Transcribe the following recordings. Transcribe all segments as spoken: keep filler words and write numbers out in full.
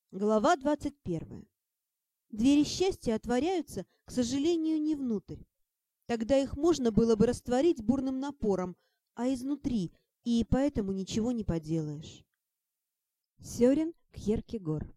Глава двадцать первая. Двери счастья отворяются, к сожалению, не внутрь. Тогда их можно было бы растворить бурным напором, а изнутри, и поэтому ничего не поделаешь. Сёрен Кьеркегор.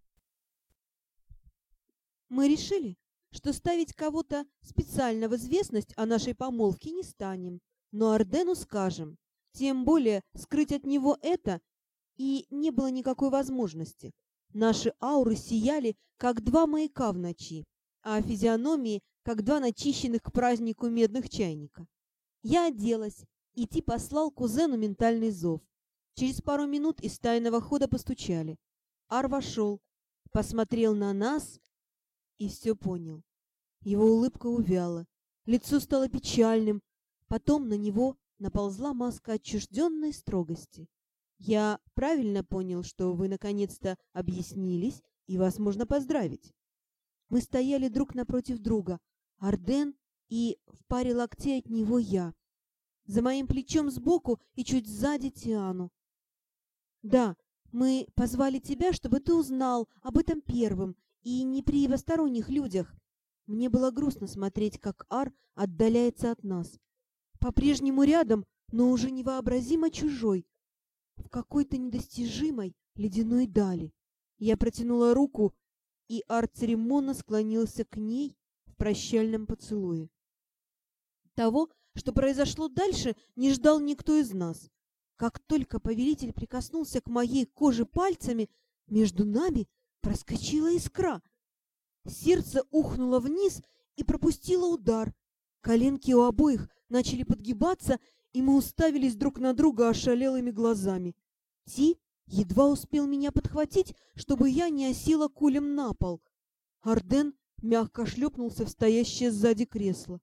Мы решили, что ставить кого-то специально в известность о нашей помолвке не станем, но Ардену скажем, тем более скрыть от него это и не было никакой возможности. Наши ауры сияли, как два маяка в ночи, а физиономии, как два начищенных к празднику медных чайника. Я оделась, и Ти послал кузену ментальный зов. Через пару минут из тайного хода постучали. Ар вошел, посмотрел на нас и все понял. Его улыбка увяла, лицо стало печальным, потом на него наползла маска отчужденной строгости. Я правильно понял, что вы наконец-то объяснились, и вас можно поздравить. Мы стояли друг напротив друга, Арден и в паре локтей от него я. За моим плечом сбоку и чуть сзади Тиану. Да, мы позвали тебя, чтобы ты узнал об этом первым, и не при посторонних людях. Мне было грустно смотреть, как Ар отдаляется от нас. По-прежнему рядом, но уже невообразимо чужой. В какой-то недостижимой ледяной дали. Я протянула руку, и Ар церемонно склонился к ней в прощальном поцелуе. Того, что произошло дальше, не ждал никто из нас. Как только повелитель прикоснулся к моей коже пальцами, между нами проскочила искра. Сердце ухнуло вниз и пропустило удар. Коленки у обоих начали подгибаться, и мы уставились друг на друга ошалелыми глазами. Ти едва успел меня подхватить, чтобы я не осела кулем на пол. Арден мягко шлепнулся в стоящее сзади кресло.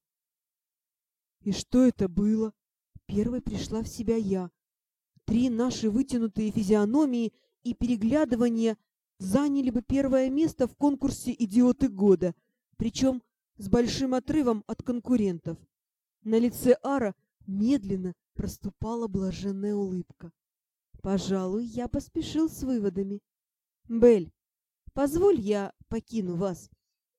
И что это было? Первой пришла в себя я. Три наши вытянутые физиономии и переглядывания заняли бы первое место в конкурсе «Идиоты года», причем с большим отрывом от конкурентов. На лице Ара медленно проступала блаженная улыбка. Пожалуй, я поспешил с выводами. Бель, позволь я покину вас.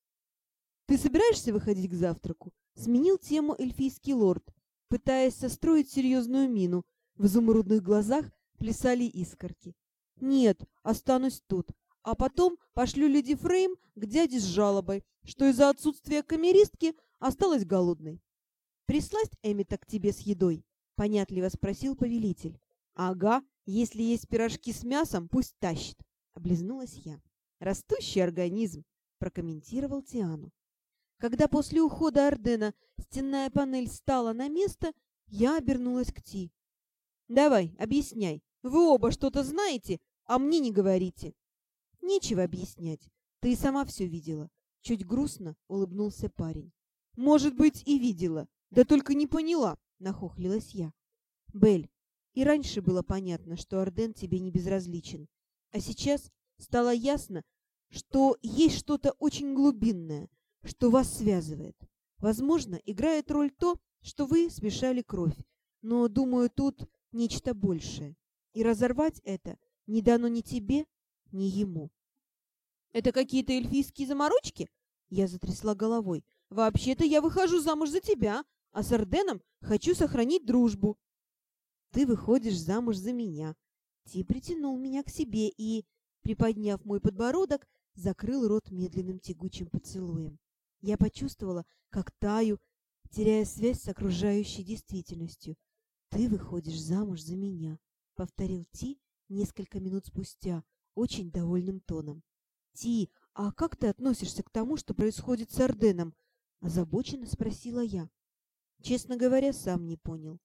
Ты собираешься выходить к завтраку? Сменил тему эльфийский лорд, пытаясь состроить серьезную мину. В изумрудных глазах плясали искорки. Нет, останусь тут, а потом пошлю леди Фрейм к дяде с жалобой, что из-за отсутствия камеристки осталась голодной. «Прислать Эмита к тебе с едой?» — понятливо спросил повелитель. «Ага, если есть пирожки с мясом, пусть тащит», — облизнулась я. «Растущий организм», — прокомментировал Тиану. Когда после ухода Ардена стенная панель стала на место, я обернулась к Ти. «Давай, объясняй. Вы оба что-то знаете, а мне не говорите». «Нечего объяснять. Ты и сама все видела». Чуть грустно улыбнулся парень. «Может быть, и видела. Да только не поняла», — нахохлилась я. «Бель, и раньше было понятно, что Арден тебе не безразличен. А сейчас стало ясно, что есть что-то очень глубинное, что вас связывает. Возможно, играет роль то, что вы смешали кровь, но, думаю, тут нечто большее. И разорвать это не дано ни тебе, ни ему». «Это какие-то эльфийские заморочки?» Я затрясла головой. «Вообще-то я выхожу замуж за тебя, а с Арденом хочу сохранить дружбу». «Ты выходишь замуж за меня». Ти притянул меня к себе и, приподняв мой подбородок, закрыл рот медленным тягучим поцелуем. Я почувствовала, как таю, теряя связь с окружающей действительностью. «Ты выходишь замуж за меня», — повторил Ти несколько минут спустя, очень довольным тоном. «Ти, а как ты относишься к тому, что происходит с Арденом?» — озабоченно спросила я. Честно говоря, сам не понял.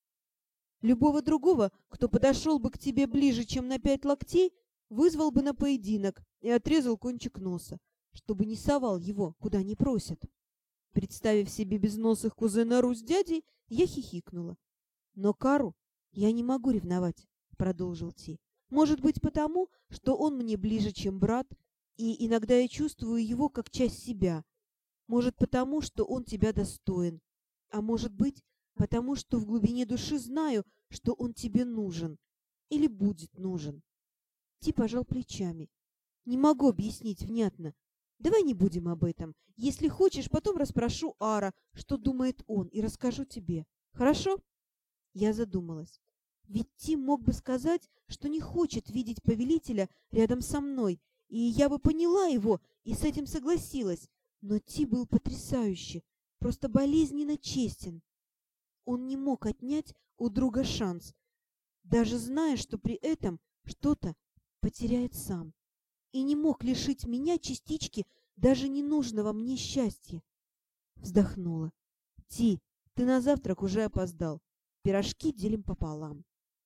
Любого другого, кто подошел бы к тебе ближе, чем на пять локтей, вызвал бы на поединок и отрезал кончик носа, чтобы не совал его, куда не просят. Представив себе безносых кузена Ру с дядей, я хихикнула. «Но Кару я не могу ревновать», — продолжил Ти. «Может быть, потому, что он мне ближе, чем брат, и иногда я чувствую его как часть себя. Может, потому, что он тебя достоин. А может быть, потому что в глубине души знаю, что он тебе нужен или будет нужен». Ти пожал плечами. Не могу объяснить внятно. Давай не будем об этом. Если хочешь, потом расспрошу Ара, что думает он, и расскажу тебе. Хорошо?» Я задумалась. Ведь Тим мог бы сказать, что не хочет видеть повелителя рядом со мной, и я бы поняла его и с этим согласилась. Но Ти был потрясающе, просто болезненно честен. Он не мог отнять у друга шанс, даже зная, что при этом что-то потеряет сам. И не мог лишить меня частички даже ненужного мне счастья. Вздохнула. «Ти, ты на завтрак уже опоздал. Пирожки делим пополам».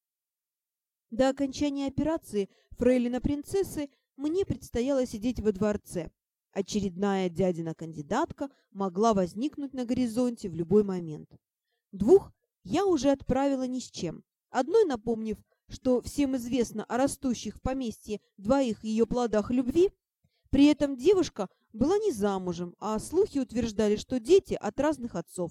До окончания операции фрейлина принцессы мне предстояло сидеть во дворце. Очередная дядина кандидатка могла возникнуть на горизонте в любой момент. Двух я уже отправила ни с чем. Одной напомнив, что всем известно о растущих в поместье двоих ее плодах любви, при этом девушка была не замужем, а слухи утверждали, что дети от разных отцов.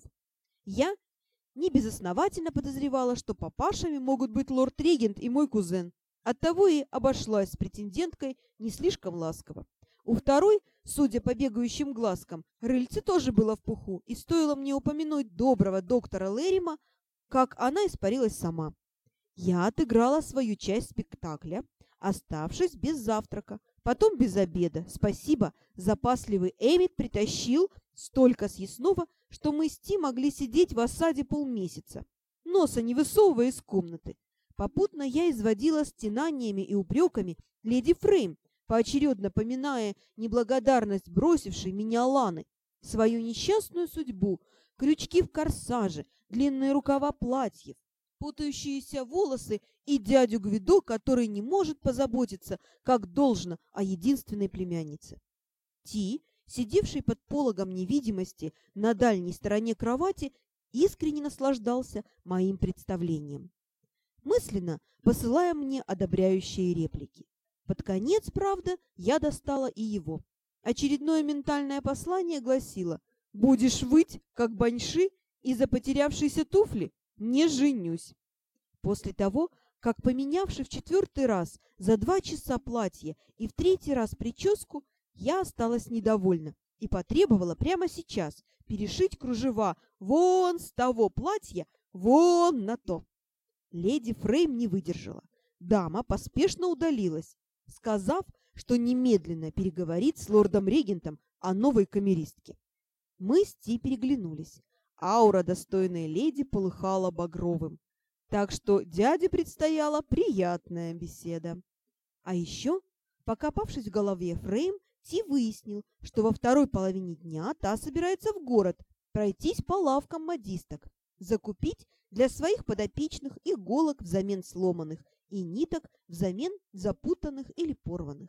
Я небезосновательно подозревала, что папашами могут быть лорд-регент и мой кузен. Оттого и обошлась с претенденткой не слишком ласково. У второй, судя по бегающим глазкам, рыльце тоже было в пуху, и стоило мне упомянуть доброго доктора Лэрима, как она испарилась сама. Я отыграла свою часть спектакля, оставшись без завтрака, потом без обеда. Спасибо, запасливый Эммит притащил столько съестного, что мы с Ти могли сидеть в осаде полмесяца, носа не высовывая из комнаты. Попутно я изводила стенаниями и упреками леди Фрейм, поочередно поминая неблагодарность бросившей меня Ланы, свою несчастную судьбу, крючки в корсаже, длинные рукава платьев, путающиеся волосы и дядю Гвидо, который не может позаботиться, как должно, о единственной племяннице. Ти, сидевший под пологом невидимости на дальней стороне кровати, искренне наслаждался моим представлением, мысленно посылая мне одобряющие реплики. Под конец, правда, я достала и его. Очередное ментальное послание гласило: «Будешь выть, как баньши, из-за потерявшейся туфли? Не женюсь». После того, как, поменявши в четвертый раз за два часа платье и в третий раз прическу, я осталась недовольна и потребовала прямо сейчас перешить кружева вон с того платья вон на то. Леди Фрейм не выдержала. Дама поспешно удалилась, сказав, что немедленно переговорит с лордом-регентом о новой камеристке. Мы с Ти переглянулись. Аура достойной леди полыхала багровым, так что дяде предстояла приятная беседа. А еще, покопавшись в голове Фрейм, Ти выяснил, что во второй половине дня та собирается в город пройтись по лавкам модисток, закупить для своих подопечных иголок взамен сломанных и ниток взамен запутанных или порванных.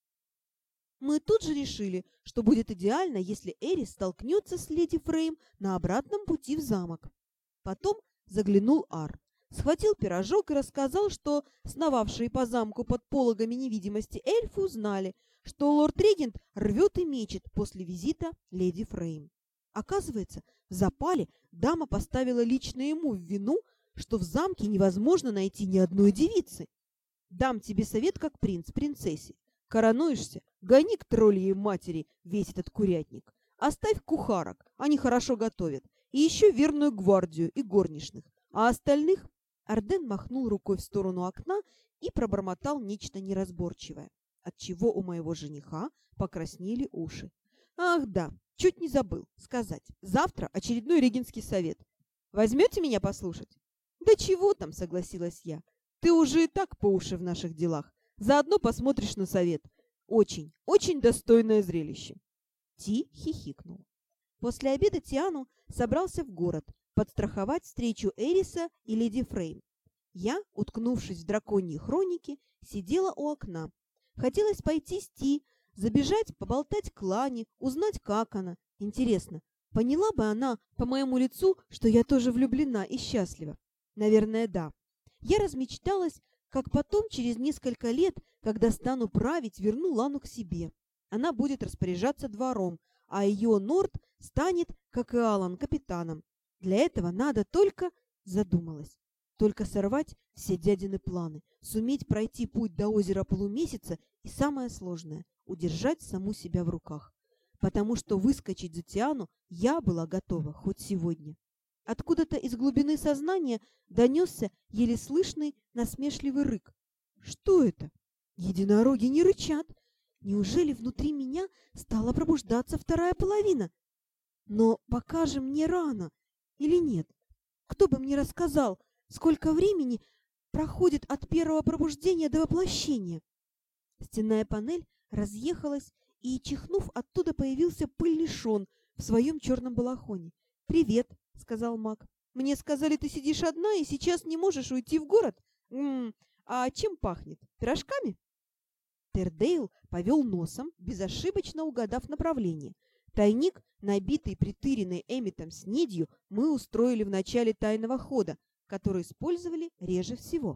Мы тут же решили, что будет идеально, если Эрис столкнется с леди Фрейм на обратном пути в замок. Потом заглянул Ар, схватил пирожок и рассказал, что сновавшие по замку под пологами невидимости эльфы узнали, что лорд-регент рвет и мечет после визита леди Фрейм. Оказывается, в запале дама поставила лично ему в вину, что в замке невозможно найти ни одной девицы. Дам тебе совет, как принц принцессе. Коронуешься, гони к тролльей матери весь этот курятник. Оставь кухарок, они хорошо готовят. И еще верную гвардию и горничных. А остальных... Арден махнул рукой в сторону окна и пробормотал нечто неразборчивое, отчего у моего жениха покраснели уши. Ах да, чуть не забыл сказать. Завтра очередной регентский совет. Возьмете меня послушать? Да чего там, согласилась я. Ты уже и так по уши в наших делах. Заодно посмотришь на совет. Очень, очень достойное зрелище. Ти хихикнул. После обеда Тиану собрался в город подстраховать встречу Эриса и леди Фрейм. Я, уткнувшись в драконьи хроники, сидела у окна. Хотелось пойти с Ти, забежать, поболтать к Лане, узнать, как она. Интересно, поняла бы она по моему лицу, что я тоже влюблена и счастлива? Наверное, да. Я размечталась, как потом, через несколько лет, когда стану править, верну Лану к себе. Она будет распоряжаться двором, а ее Норд станет, как и Алан, капитаном. Для этого надо только... Задумалась. Только сорвать все дядины планы, суметь пройти путь до озера полумесяца И самое сложное – удержать саму себя в руках. Потому что выскочить за Тиану я была готова хоть сегодня. Откуда-то из глубины сознания донесся еле слышный насмешливый рык. Что это? Единороги не рычат. Неужели внутри меня стала пробуждаться вторая половина? Но пока же мне рано. Или нет? Кто бы мне рассказал, сколько времени проходит от первого пробуждения до воплощения? Стенная панель разъехалась, и, чихнув, оттуда появился пыльный Шон в своем черном балахоне. «Привет», — сказал маг. «Мне сказали, ты сидишь одна и сейчас не можешь уйти в город? М-м, а чем пахнет? Пирожками?» Тердейл повел носом, безошибочно угадав направление. Тайник, набитый притыренной Эмметом снедью, мы устроили в начале тайного хода, который использовали реже всего.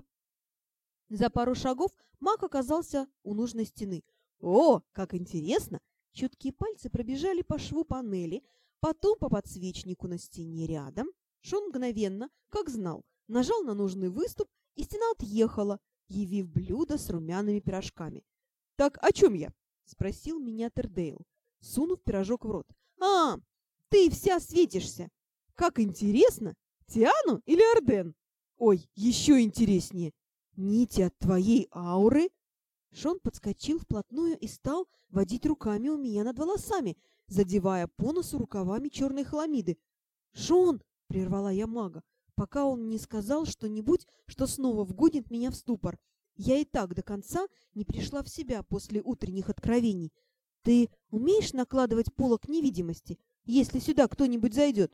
За пару шагов маг оказался у нужной стены. «О, как интересно!» Чуткие пальцы пробежали по шву панели, потом по подсвечнику на стене рядом. Шон мгновенно, как знал, нажал на нужный выступ, и стена отъехала, явив блюдо с румяными пирожками. «Так о чем я?» — спросил меня Тердейл, сунув пирожок в рот. «А, ты вся светишься! Как интересно! Тиану или Арден? Ой, еще интереснее! Нити от твоей ауры!» Шон подскочил вплотную и стал водить руками у меня над волосами, задевая по носу рукавами черной хламиды. «Шон!» — прервала я мага, пока он не сказал что-нибудь, что снова вгонит меня в ступор. Я и так до конца не пришла в себя после утренних откровений. «Ты умеешь накладывать полог невидимости, если сюда кто-нибудь зайдет?»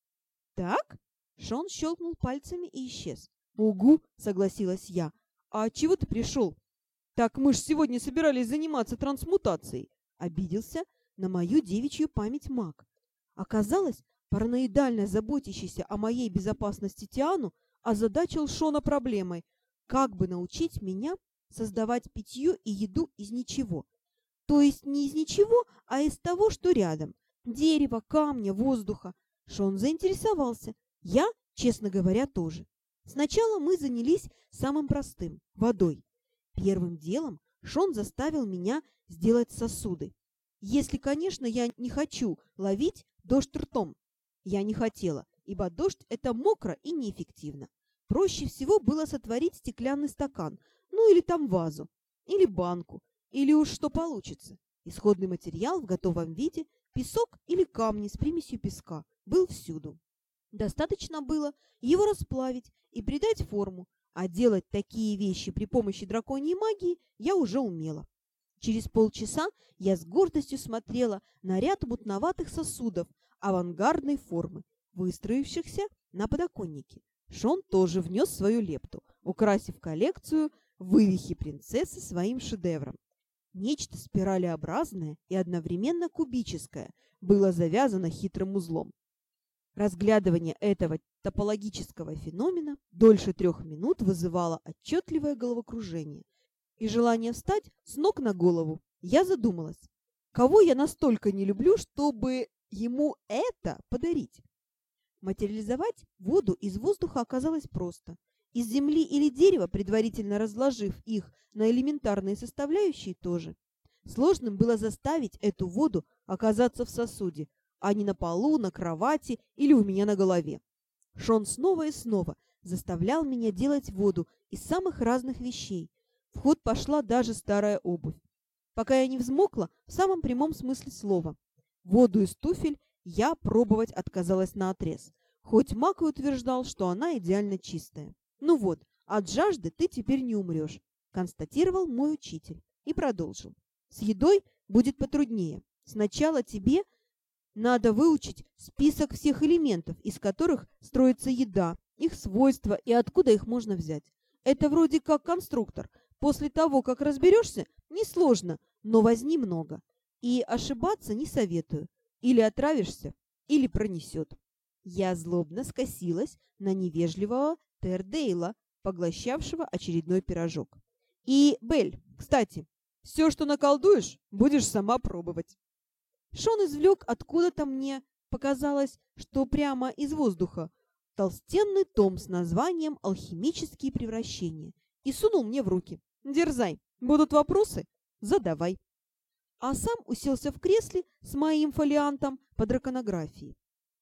«Так?» — Шон щелкнул пальцами и исчез. «Угу!» — согласилась я. «А чего ты пришел?» «Так мы ж сегодня собирались заниматься трансмутацией», — обиделся на мою девичью память маг. Оказалось, параноидально заботящийся о моей безопасности Тиану озадачил Шона проблемой, как бы научить меня создавать питье и еду из ничего. То есть не из ничего, а из того, что рядом. Дерева, камня, воздуха. Шон заинтересовался. Я, честно говоря, тоже. Сначала мы занялись самым простым – водой. Первым делом Шон заставил меня сделать сосуды. Если, конечно, я не хочу ловить дождь ртом. Я не хотела, ибо дождь – это мокро и неэффективно. Проще всего было сотворить стеклянный стакан, ну или там вазу, или банку, или уж что получится. Исходный материал в готовом виде, песок или камни с примесью песка, был всюду. Достаточно было его расплавить и придать форму, а делать такие вещи при помощи драконьей магии я уже умела. Через полчаса я с гордостью смотрела на ряд мутноватых сосудов авангардной формы, выстроившихся на подоконнике. Шон тоже внес свою лепту, украсив коллекцию вывихи принцессы своим шедевром. Нечто спиралеобразное и одновременно кубическое было завязано хитрым узлом. Разглядывание этого топологического феномена дольше трех минут вызывало отчетливое головокружение и желание встать с ног на голову. Я задумалась, кого я настолько не люблю, чтобы ему это подарить? Материализовать воду из воздуха оказалось просто. Из земли или дерева, предварительно разложив их на элементарные составляющие, тоже. Сложным было заставить эту воду оказаться в сосуде, а не на полу, на кровати или у меня на голове. Шон снова и снова заставлял меня делать воду из самых разных вещей. В ход пошла даже старая обувь. Пока я не взмокла в самом прямом смысле слова. Воду из туфель я пробовать отказалась наотрез, хоть маг и утверждал, что она идеально чистая. «Ну вот, от жажды ты теперь не умрешь», — констатировал мой учитель и продолжил. «С едой будет потруднее. Сначала тебе надо выучить список всех элементов, из которых строится еда, их свойства и откуда их можно взять. Это вроде как конструктор. После того, как разберешься, несложно, но возни много. И ошибаться не советую. Или отравишься, или пронесет». Я злобно скосилась на невежливого Тердейла, поглощавшего очередной пирожок. «И, Белль, кстати, все, что наколдуешь, будешь сама пробовать». Шон извлек откуда-то, мне показалось, что прямо из воздуха, толстенный том с названием «Алхимические превращения» и сунул мне в руки. «Дерзай, будут вопросы? Задавай. А сам уселся в кресле с моим фолиантом по драконографии.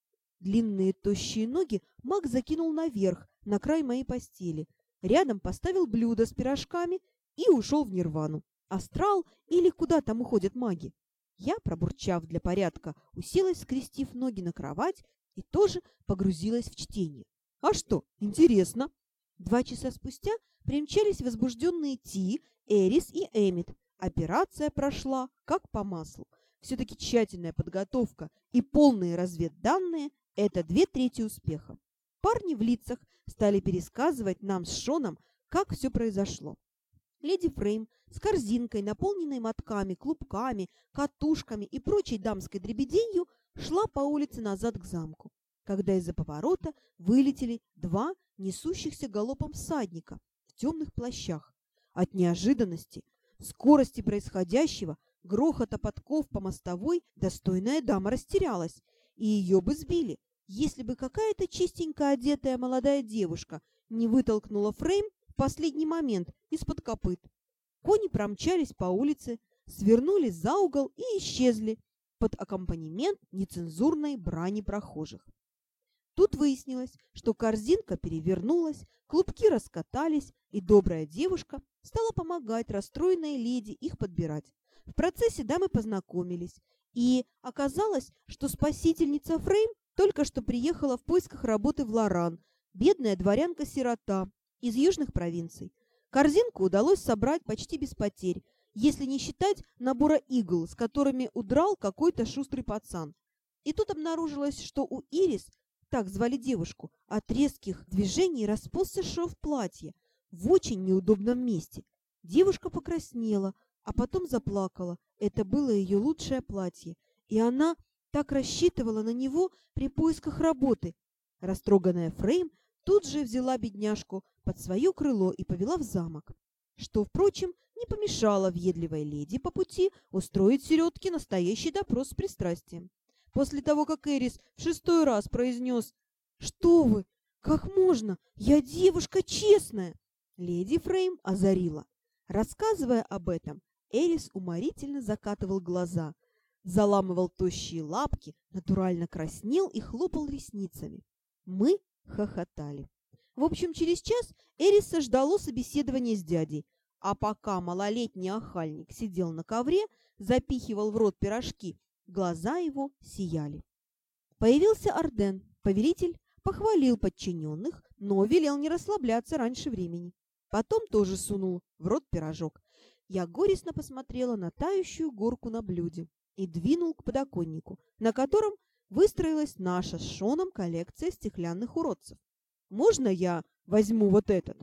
Длинные тощие ноги маг закинул наверх, на край моей постели. Рядом поставил блюдо с пирожками и ушел в нирвану. Астрал или куда там уходят маги. Я, пробурчав для порядка, уселась, скрестив ноги на кровать, и тоже погрузилась в чтение. А что, интересно? Два часа спустя примчались возбужденные Ти, Эрис и Эмит. Операция прошла как по маслу. Все-таки тщательная подготовка и полные разведданные – это две трети успеха. Парни в лицах стали пересказывать нам с Шоном, как все произошло. Леди Фрейм с корзинкой, наполненной мотками, клубками, катушками и прочей дамской дребеденью, шла по улице назад к замку, когда из-за поворота вылетели два несущихся галопом всадника в темных плащах. От неожиданности, скорости происходящего, грохота подков по мостовой достойная дама растерялась, и ее бы сбили, если бы какая-то чистенько одетая молодая девушка не вытолкнула Фрейм в последний момент из-под копыт. Кони промчались по улице, свернули за угол и исчезли под аккомпанемент нецензурной брани прохожих. Тут выяснилось, что корзинка перевернулась, клубки раскатались, и добрая девушка стала помогать расстроенной леди их подбирать. В процессе дамы познакомились, и оказалось, что спасительница Фрейм только что приехала в поисках работы в Лоран, бедная дворянка-сирота из южных провинций. Корзинку удалось собрать почти без потерь, если не считать набора игл, с которыми удрал какой-то шустрый пацан. И тут обнаружилось, что у Ирис, так звали девушку, от резких движений расползся шов платья в очень неудобном месте. Девушка покраснела, а потом заплакала. Это было ее лучшее платье, и она так рассчитывала на него при поисках работы. Растроганная Фрейм тут же взяла бедняжку под свое крыло и повела в замок, что, впрочем, не помешало въедливой леди по пути устроить середке настоящий допрос с пристрастием. После того, как Эрис в шестой раз произнес «Что вы? Как можно? Я девушка честная!» леди Фрейм озарила. Рассказывая об этом, Эрис уморительно закатывал глаза, заламывал тощие лапки, натурально краснел и хлопал ресницами. Мы хохотали. В общем, через час Эриса ждало собеседование с дядей, а пока малолетний охальник сидел на ковре, запихивал в рот пирожки, глаза его сияли. Появился Арден, повелитель, похвалил подчиненных, но велел не расслабляться раньше времени. Потом тоже сунул в рот пирожок. Я горестно посмотрела на тающую горку на блюде и двинул к подоконнику, на котором выстроилась наша с Шоном коллекция стеклянных уродцев. «Можно я возьму вот этот?»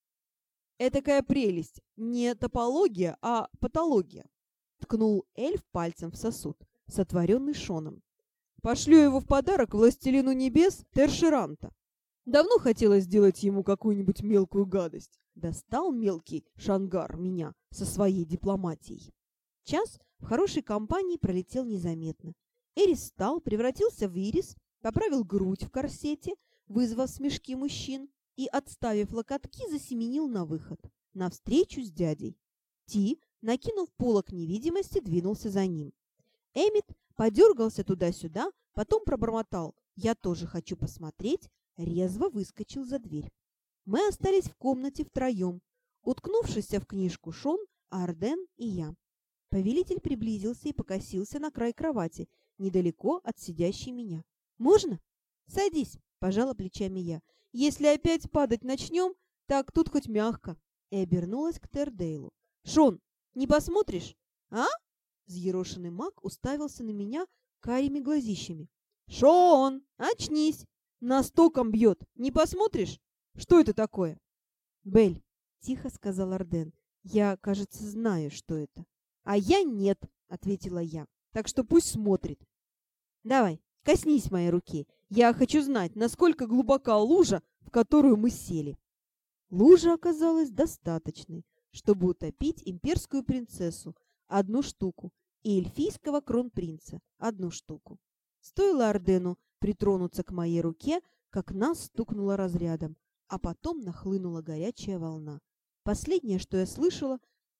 «Этакая прелесть, не топология, а патология», — ткнул эльф пальцем в сосуд, сотворенный Шоном. «Пошлю его в подарок властелину небес Тершеранта. Давно хотелось сделать ему какую-нибудь мелкую гадость. Достал мелкий Шангар меня со своей дипломатией». Час в хорошей компании пролетел незаметно. Эрис встал, превратился в ирис, поправил грудь в корсете, вызвав смешки мужчин, и, отставив локотки, засеменил на выход, навстречу с дядей. Ти, накинув полог невидимости, двинулся за ним. Эмит подергался туда-сюда, потом пробормотал «Я тоже хочу посмотреть», резво выскочил за дверь. Мы остались в комнате втроем, уткнувшись в книжку Шон, Арден и я. Повелитель приблизился и покосился на край кровати, недалеко от сидящей меня. «Можно?» «Садись», — пожала плечами я. «Если опять падать начнем, так тут хоть мягко». И обернулась к Тердейлу. «Шон, не посмотришь?» «А?» Взъерошенный маг уставился на меня карими глазищами. «Шон, очнись! Нас током бьет. Не посмотришь? Что это такое?» «Бель», — тихо сказал Арден, — «я, кажется, знаю, что это». «А я нет», — ответила я, — «так что пусть смотрит». «Давай, коснись моей руки. Я хочу знать, насколько глубока лужа, в которую мы сели». Лужа оказалась достаточной, чтобы утопить имперскую принцессу — одну штуку, и эльфийского кронпринца — одну штуку. Стоило Ардену притронуться к моей руке, как нас стукнуло разрядом, а потом нахлынула горячая волна. Последнее, что я слышала,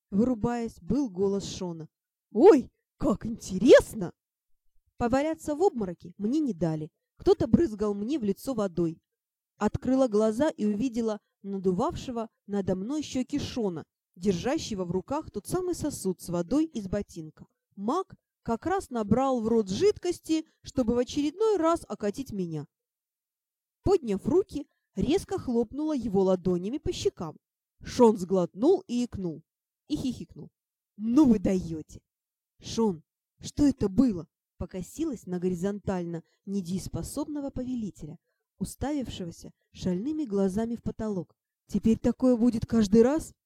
вырубаясь, был голос Шона. «Ой, как интересно!» Поваляться в обмороке мне не дали. Кто-то брызгал мне в лицо водой. Открыла глаза и увидела надувавшего надо мной щеки Шона, держащего в руках тот самый сосуд с водой из ботинка. Маг как раз набрал в рот жидкости, чтобы в очередной раз окатить меня. Подняв руки, резко хлопнула его ладонями по щекам. Шон сглотнул и икнул. И хихикнул. «Ну вы даете!» «Шон, что это было?» Покосилась на горизонтально недееспособного повелителя, уставившегося шальными глазами в потолок. «Теперь такое будет каждый раз?»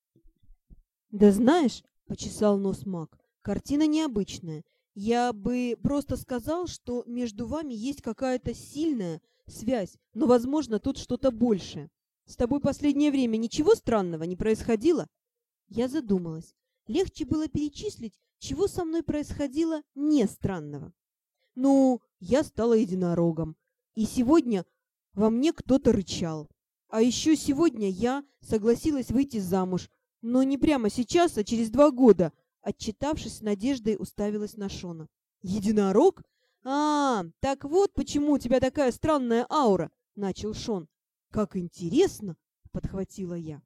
«Да знаешь», — почесал нос маг, — «картина необычная. Я бы просто сказал, что между вами есть какая-то сильная связь, но, возможно, тут что-то большее. С тобой последнее время ничего странного не происходило?» Я задумалась. Легче было перечислить, чего со мной происходило не странного. Ну, я стала единорогом. И сегодня во мне кто-то рычал. А еще сегодня я согласилась выйти замуж. Но не прямо сейчас, а через два года. Отчитавшись с надеждой, уставилась на Шона. «Единорог? А, так вот почему у тебя такая странная аура!» — начал Шон. «Как интересно!» — подхватила я.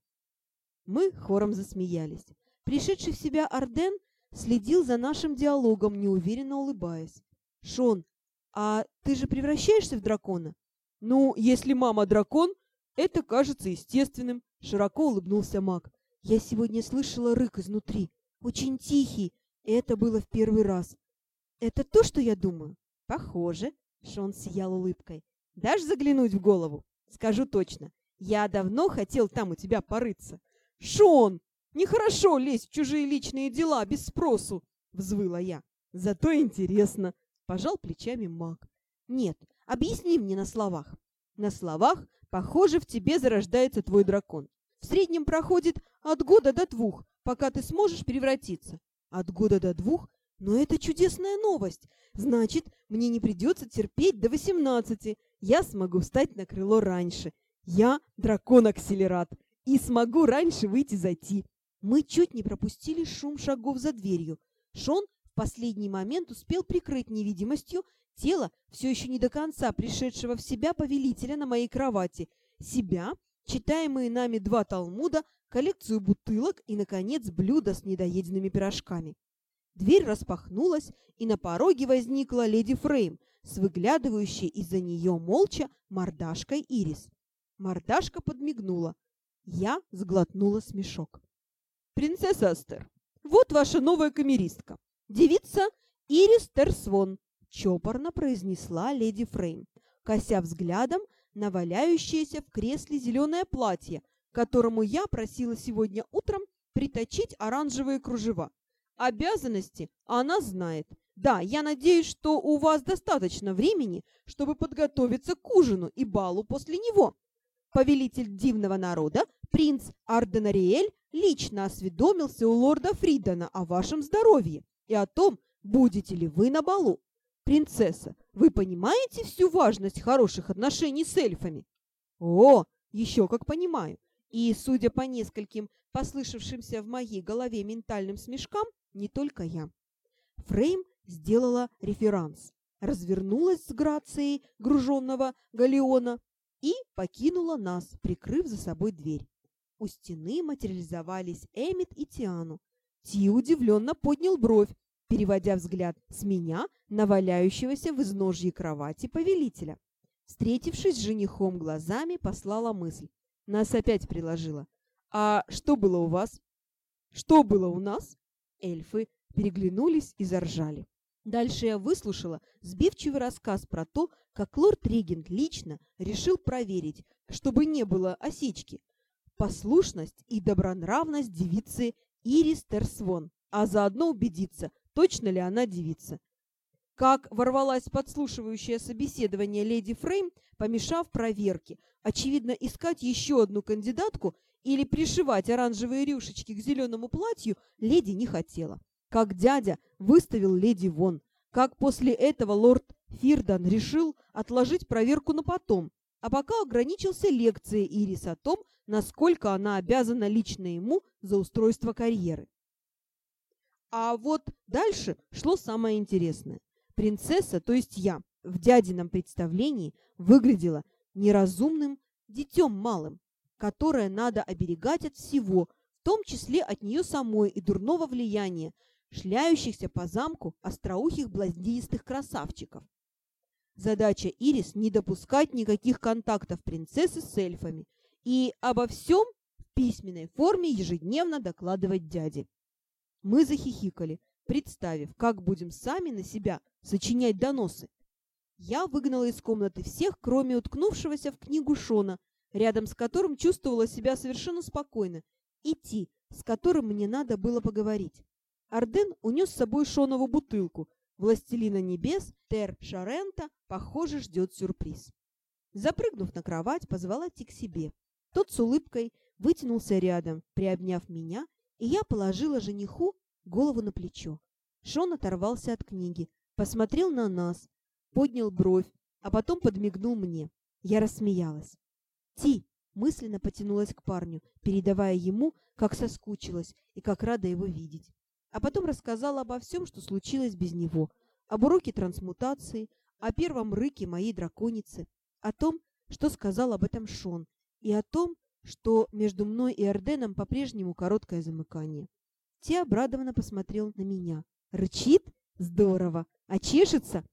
Мы хором засмеялись. Пришедший в себя Арден следил за нашим диалогом, неуверенно улыбаясь. «Шон, а ты же превращаешься в дракона?» «Ну, если мама дракон, это кажется естественным», — широко улыбнулся маг. «Я сегодня слышала рык изнутри, очень тихий, и это было в первый раз. Это то, что я думаю?» «Похоже», — Шон сиял улыбкой. «Дашь заглянуть в голову? Скажу точно, я давно хотел там у тебя порыться». «Шон, нехорошо лезть в чужие личные дела без спросу», — взвыла я. «Зато интересно», — пожал плечами маг. «Нет, объясни мне на словах». «На словах, похоже, в тебе зарождается твой дракон. В среднем проходит от года до двух, пока ты сможешь превратиться». «От года до двух? Но это чудесная новость. Значит, мне не придется терпеть до восемнадцати. Я смогу встать на крыло раньше. Я дракон-акселерат. И смогу раньше выйти за Ти». Мы чуть не пропустили шум шагов за дверью. Шон в последний момент успел прикрыть невидимостью тело все еще не до конца пришедшего в себя повелителя на моей кровати, себя, читаемые нами два талмуда, коллекцию бутылок и, наконец, блюдо с недоеденными пирожками. Дверь распахнулась, и на пороге возникла леди Фрейм с выглядывающей из-за нее молча мордашкой Ирис. Мордашка подмигнула. Я сглотнула смешок. «Принцесса Астер, вот ваша новая камеристка, девица Ирис Терсвон», — чопорно произнесла леди Фрейм, кося взглядом на валяющееся в кресле зеленое платье, которому я просила сегодня утром приточить оранжевые кружева. Обязанности она знает. Да, я надеюсь, что у вас достаточно времени, чтобы подготовиться к ужину и балу после него. Повелитель дивного народа, принц Арденариэль, лично осведомился у лорда Фридана о вашем здоровье и о том, будете ли вы на балу. Принцесса, вы понимаете всю важность хороших отношений с эльфами?» «О, еще как понимаю. И, судя по нескольким послышавшимся в моей голове ментальным смешкам, не только я». Фрейм сделала реферанс, развернулась с грацией груженного галеона и покинула нас, прикрыв за собой дверь. У стены материализовались Эмит и Тиану. Ти удивленно поднял бровь, переводя взгляд с меня на валяющегося в изножье кровати повелителя. Встретившись с женихом глазами, послала мысль. Нас опять приложила. «А что было у вас?» «Что было у нас?» Эльфы переглянулись и заржали. Дальше я выслушала сбивчивый рассказ про то, как лорд-регент лично решил проверить, чтобы не было осечки, послушность и добронравность девицы Ирис Терсвон, а заодно убедиться, точно ли она девица. Как ворвалась в подслушивающее собеседование леди Фрейм, помешав проверке, очевидно, искать еще одну кандидатку или пришивать оранжевые рюшечки к зеленому платью леди не хотела. Как дядя выставил леди вон, как после этого лорд Фирдан решил отложить проверку на потом, а пока ограничился лекцией Ирис о том, насколько она обязана лично ему за устройство карьеры. А вот дальше шло самое интересное. Принцесса, то есть я, в дядином представлении выглядела неразумным детем малым, которое надо оберегать от всего, в том числе от нее самой и дурного влияния, шляющихся по замку остроухих блондинистых красавчиков. Задача Ирис не допускать никаких контактов принцессы с эльфами и обо всем в письменной форме ежедневно докладывать дяде. Мы захихикали, представив, как будем сами на себя сочинять доносы. Я выгнала из комнаты всех, кроме уткнувшегося в книгу Шона, рядом с которым чувствовала себя совершенно спокойно, и Ти, с которым мне надо было поговорить. Арден унес с собой Шонову бутылку. Властелина небес Тер Шарента, похоже, ждет сюрприз. Запрыгнув на кровать, позвала Ти к себе. Тот с улыбкой вытянулся рядом, приобняв меня, и я положила жениху голову на плечо. Шон оторвался от книги, посмотрел на нас, поднял бровь, а потом подмигнул мне. Я рассмеялась. Ти мысленно потянулась к парню, передавая ему, как соскучилась и как рада его видеть. А потом рассказала обо всем, что случилось без него, об уроке трансмутации, о первом рыке моей драконицы, о том, что сказал об этом Шон, и о том, что между мной и Арденом по-прежнему короткое замыкание. Ти обрадованно посмотрел на меня. Рычит? Здорово. А чешется?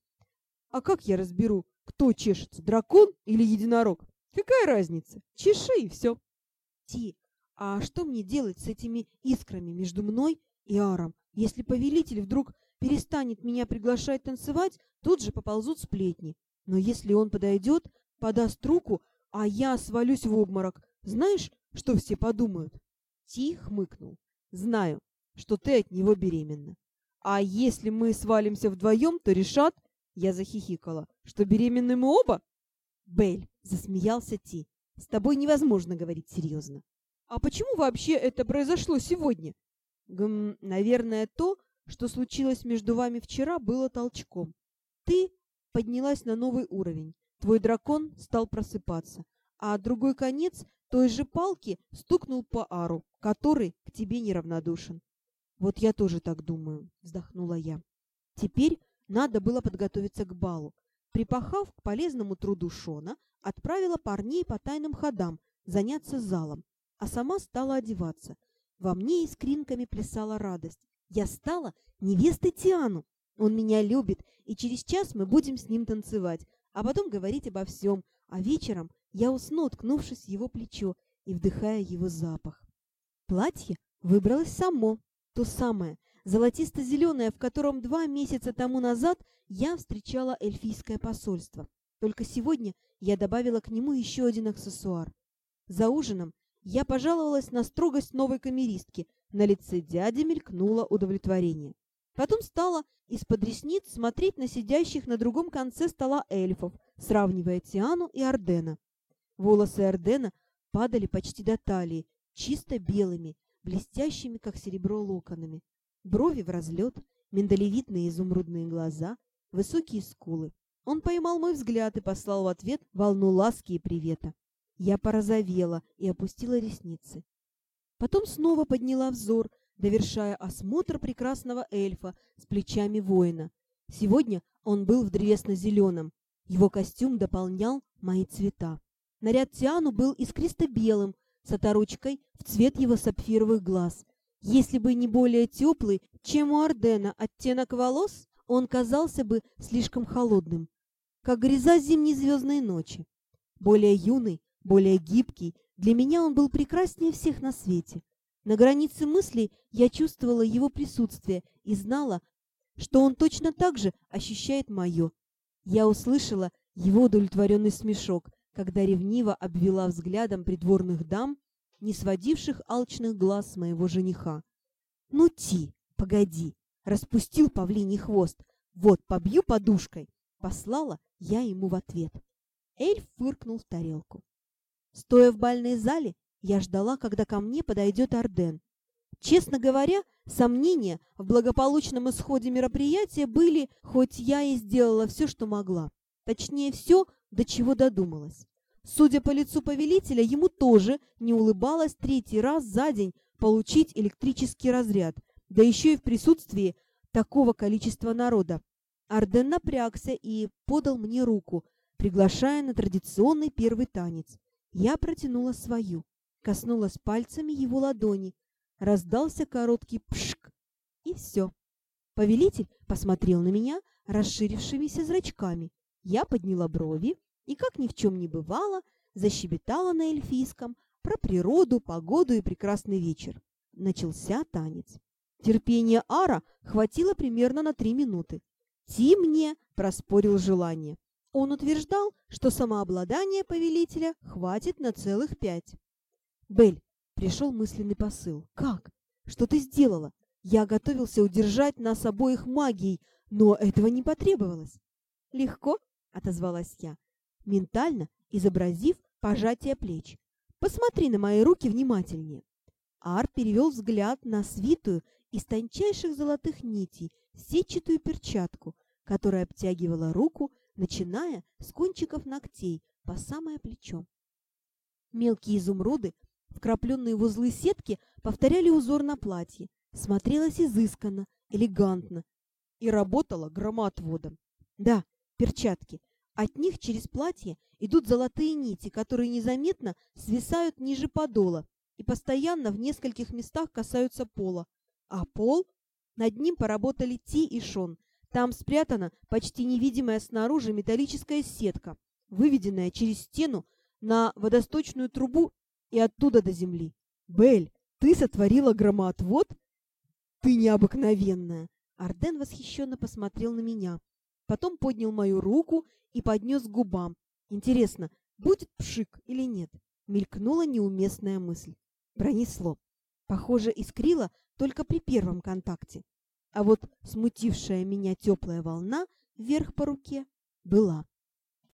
А как я разберу, кто чешется, дракон или единорог? Какая разница? Чеши и все. Ти, а что мне делать с этими искрами между мной и Аром? Если повелитель вдруг перестанет меня приглашать танцевать, тут же поползут сплетни. Но если он подойдет, подаст руку, а я свалюсь в обморок, знаешь, что все подумают? Ти хмыкнул. Знаю, что ты от него беременна. А если мы свалимся вдвоем, то решат, я захихикала, что беременны мы оба? Бель, засмеялся Ти, с тобой невозможно говорить серьезно. А почему вообще это произошло сегодня? Гм, наверное, то, что случилось между вами вчера, было толчком. Ты поднялась на новый уровень, твой дракон стал просыпаться, а другой конец той же палки стукнул по Ару, который к тебе неравнодушен. Вот я тоже так думаю, вздохнула я. Теперь надо было подготовиться к балу. Припахав к полезному труду Шона, отправила парней по тайным ходам заняться залом, а сама стала одеваться. Во мне искринками плясала радость. Я стала невестой Тиану. Он меня любит, и через час мы будем с ним танцевать, а потом говорить обо всем, а вечером я усну, уткнувшись в его плечо и вдыхая его запах. Платье выбралось само, то самое, золотисто-зеленое, в котором два месяца тому назад я встречала эльфийское посольство. Только сегодня я добавила к нему еще один аксессуар. За ужином я пожаловалась на строгость новой камеристки. На лице дяди мелькнуло удовлетворение. Потом стала из-под ресниц смотреть на сидящих на другом конце стола эльфов, сравнивая Тиану и Ардена. Волосы Ардена падали почти до талии, чисто белыми, блестящими, как серебро, локонами. Брови в разлет, миндалевидные изумрудные глаза, высокие скулы. Он поймал мой взгляд и послал в ответ волну ласки и привета. Я порозовела и опустила ресницы. Потом снова подняла взор, довершая осмотр прекрасного эльфа с плечами воина. Сегодня он был в древесно-зеленом. Его костюм дополнял мои цвета. Наряд Тиану был искристо-белым, с оторочкой в цвет его сапфировых глаз. Если бы не более теплый, чем у Ардена оттенок волос, он казался бы слишком холодным, как гроза зимней звездной ночи. Более юный, более гибкий, для меня он был прекраснее всех на свете. На границе мыслей я чувствовала его присутствие и знала, что он точно так же ощущает мое. Я услышала его удовлетворенный смешок, когда ревниво обвела взглядом придворных дам, не сводивших алчных глаз с моего жениха. «Ну, Ти, погоди!» — распустил павлиний хвост. «Вот, побью подушкой!» — послала я ему в ответ. Эльф фыркнул в тарелку. Стоя в бальной зале, я ждала, когда ко мне подойдет Арден. Честно говоря, сомнения в благополучном исходе мероприятия были, хоть я и сделала все, что могла. Точнее, все, до чего додумалась. судя по лицу повелителя, ему тоже не улыбалось третий раз за день получить электрический разряд, да еще и в присутствии такого количества народа. Арден напрягся и подал мне руку, приглашая на традиционный первый танец. Я протянула свою, коснулась пальцами его ладони, раздался короткий пшк, и все. Повелитель посмотрел на меня расширившимися зрачками. Я подняла брови и, как ни в чем не бывало, защебетала на эльфийском про природу, погоду и прекрасный вечер. Начался танец. Терпения Ара хватило примерно на три минуты. Ти мне проспорил желание. Он утверждал, что самообладание повелителя хватит на целых пять. «Бель», — пришел мысленный посыл, — «как? Что ты сделала? Я готовился удержать нас обоих магией, но этого не потребовалось». «Легко», — отозвалась я, ментально изобразив пожатие плеч. «Посмотри на мои руки внимательнее». Ар перевел взгляд на свитую из тончайших золотых нитей сетчатую перчатку, которая обтягивала руку, начиная с кончиков ногтей по самое плечо. Мелкие изумруды, вкрапленные в узлы сетки, повторяли узор на платье. Смотрелось изысканно, элегантно и работало громоотводом. Да, перчатки. От них через платье идут золотые нити, которые незаметно свисают ниже подола и постоянно в нескольких местах касаются пола. А пол? Над ним поработали Ти и Шон. Там спрятана почти невидимая снаружи металлическая сетка, выведенная через стену на водосточную трубу и оттуда до земли. «Бель, ты сотворила громоотвод? Ты необыкновенная!» Арден восхищенно посмотрел на меня. Потом поднял мою руку и поднес к губам. Интересно, будет пшик или нет? Мелькнула неуместная мысль. Пронесло. Похоже, искрило только при первом контакте. А вот смутившая меня теплая волна вверх по руке была.